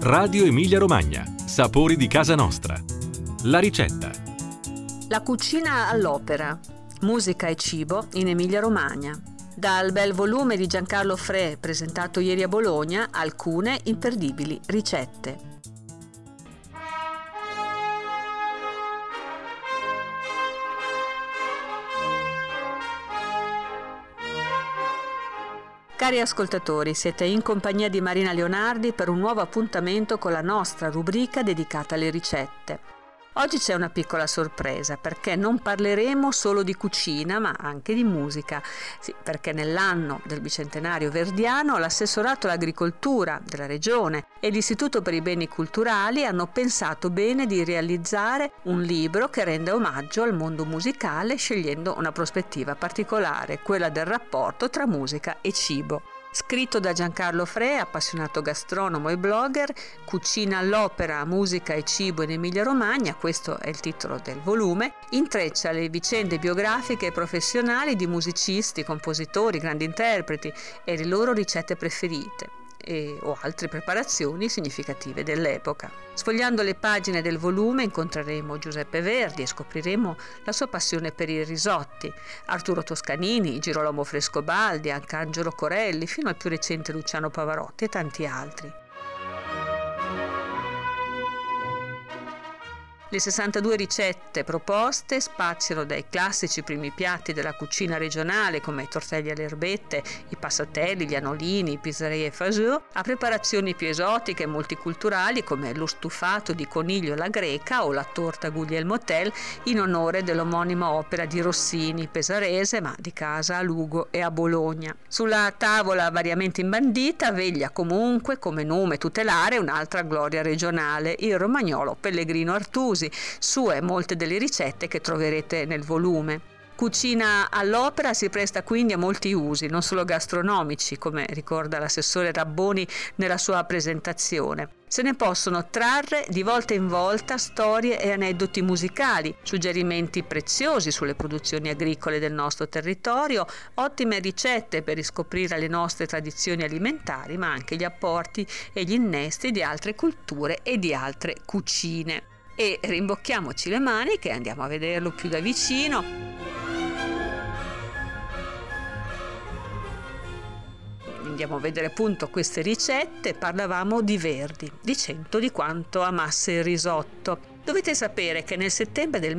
Radio Emilia Romagna. Sapori di casa nostra. La ricetta. La cucina all'opera. Musica e cibo in Emilia Romagna. Dal bel volume di Giancarlo Frè, presentato ieri a Bologna, alcune imperdibili ricette. Cari ascoltatori, siete in compagnia di Marina Leonardi per un nuovo appuntamento con la nostra rubrica dedicata alle ricette. Oggi c'è una piccola sorpresa perché non parleremo solo di cucina ma anche di musica. Sì, perché nell'anno del bicentenario verdiano l'assessorato all'agricoltura della regione e l'Istituto per i beni culturali hanno pensato bene di realizzare un libro che rende omaggio al mondo musicale scegliendo una prospettiva particolare, quella del rapporto tra musica e cibo. Scritto da Giancarlo Frè, appassionato gastronomo e blogger, Cucina all'opera, musica e cibo in Emilia-Romagna, questo è il titolo del volume, intreccia le vicende biografiche e professionali di musicisti, compositori, grandi interpreti e le loro ricette preferite o altre preparazioni significative dell'epoca. Sfogliando le pagine del volume incontreremo Giuseppe Verdi e scopriremo la sua passione per i risotti, Arturo Toscanini, Girolamo Frescobaldi, Arcangelo Corelli, fino al più recente Luciano Pavarotti e tanti altri. Le 62 ricette proposte spaziano dai classici primi piatti della cucina regionale come i tortelli alle erbette, i passatelli, gli anolini, i pizzarei e fasò, a preparazioni più esotiche e multiculturali come lo stufato di coniglio alla greca o la torta Guglielmo Tell in onore dell'omonima opera di Rossini, pesarese ma di casa a Lugo e a Bologna. Sulla tavola variamente imbandita veglia comunque come nome tutelare un'altra gloria regionale, il romagnolo Pellegrino Artusi, sue molte delle ricette che troverete nel volume. Cucina all'opera si presta quindi a molti usi, non solo gastronomici, come ricorda l'assessore Rabboni nella sua presentazione. Se ne possono trarre di volta in volta storie e aneddoti musicali, suggerimenti preziosi sulle produzioni agricole del nostro territorio, ottime ricette per riscoprire le nostre tradizioni alimentari, ma anche gli apporti e gli innesti di altre culture e di altre cucine. E rimbocchiamoci le maniche e andiamo a vederlo più da vicino. Andiamo a vedere appunto queste ricette. Parlavamo di Verdi, dicendo di quanto amasse il risotto. Dovete sapere che nel settembre del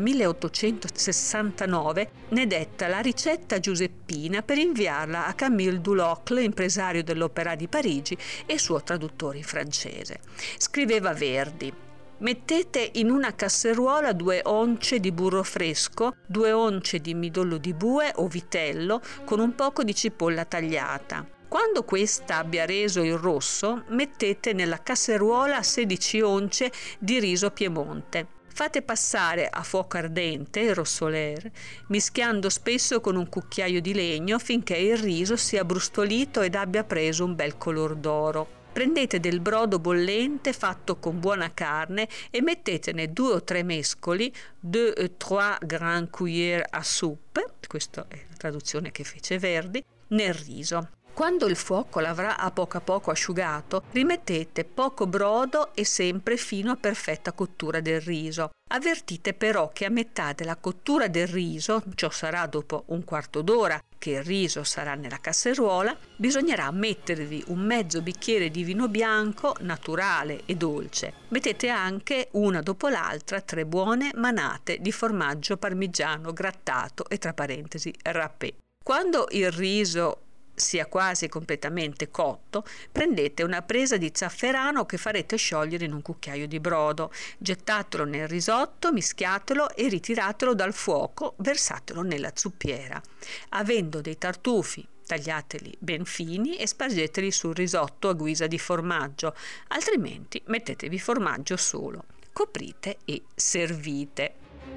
1869 ne detta la ricetta giuseppina per inviarla a Camille Dulocle, impresario dell'Opéra di Parigi e suo traduttore in francese. Scriveva Verdi: mettete in una casseruola 2 once di burro fresco, 2 once di midollo di bue o vitello con un poco di cipolla tagliata. Quando questa abbia reso il rosso, mettete nella casseruola 16 once di riso Piemonte. Fate passare a fuoco ardente il rossoler, mischiando spesso con un cucchiaio di legno finché il riso sia brustolito ed abbia preso un bel color d'oro. Prendete del brodo bollente fatto con buona carne e mettetene 2 o 3 mescoli, 2 o 3 grand cuillère à soupe, questa è la traduzione che fece Verdi, nel riso. Quando il fuoco l'avrà a poco asciugato, rimettete poco brodo e sempre fino a perfetta cottura del riso. Avvertite però che a metà della cottura del riso, ciò sarà dopo un quarto d'ora che il riso sarà nella casseruola, bisognerà mettervi un mezzo bicchiere di vino bianco naturale e dolce. Mettete anche una dopo l'altra 3 buone manate di formaggio parmigiano grattato e tra parentesi râpé. Quando il riso sia quasi completamente cotto, prendete una presa di zafferano che farete sciogliere in un cucchiaio di brodo, gettatelo nel risotto, mischiatelo e ritiratelo dal fuoco, versatelo nella zuppiera. Avendo dei tartufi, tagliateli ben fini e spargeteli sul risotto a guisa di formaggio, altrimenti mettetevi formaggio solo. Coprite e servite.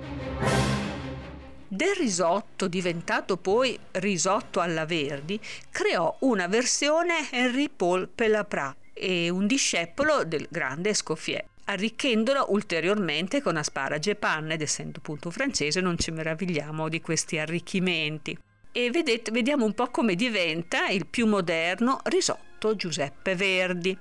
Del risotto, diventato poi risotto alla Verdi, creò una versione Henri Paul Pelleprat e un discepolo del grande Escoffier, arricchendolo ulteriormente con asparagi e panna, ed essendo appunto francese non ci meravigliamo di questi arricchimenti. E vediamo un po' come diventa il più moderno risotto Giuseppe Verdi.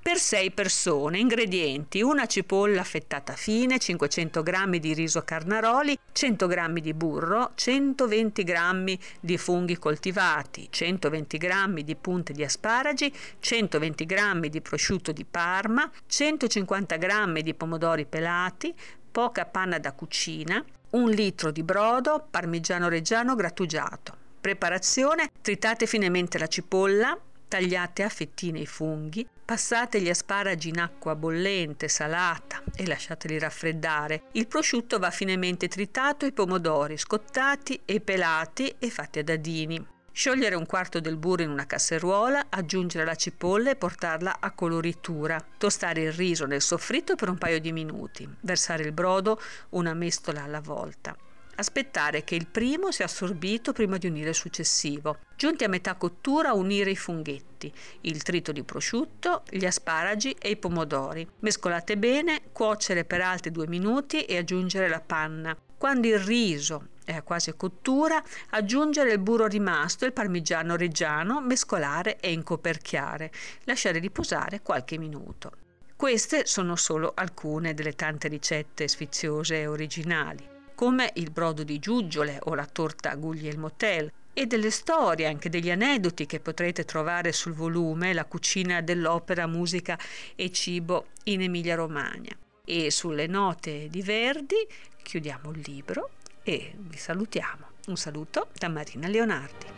per 6 persone. Ingredienti: una cipolla affettata fine, 500 g di riso Carnaroli, 100 g di burro, 120 g di funghi coltivati, 120 g di punte di asparagi, 120 g di prosciutto di Parma, 150 g di pomodori pelati, poca panna da cucina, 1 litro di brodo parmigiano reggiano grattugiato. Preparazione: tritate finemente la cipolla, tagliate a fettine i funghi, passate gli asparagi in acqua bollente, salata e lasciateli raffreddare. Il prosciutto va finemente tritato e i pomodori scottati e pelati e fatti a dadini. Sciogliere 1/4 del burro in una casseruola, aggiungere la cipolla e portarla a coloritura. Tostare il riso nel soffritto per un paio di minuti. Versare il brodo una mestola alla volta. Aspettare che il primo sia assorbito prima di unire il successivo. Giunti a metà cottura, unire i funghetti, il trito di prosciutto, gli asparagi e i pomodori. Mescolate bene, cuocere per altri 2 minuti e aggiungere la panna. Quando il riso è a quasi cottura, aggiungere il burro rimasto e il parmigiano reggiano, mescolare e incoperchiare. Lasciare riposare qualche minuto. Queste sono solo alcune delle tante ricette sfiziose e originali, come il brodo di giuggiole o la torta Guglielmo Tell, e delle storie, anche degli aneddoti che potrete trovare sul volume La cucina dell'opera, musica e cibo in Emilia-Romagna. E sulle note di Verdi chiudiamo il libro e vi salutiamo. Un saluto da Marina Leonardi.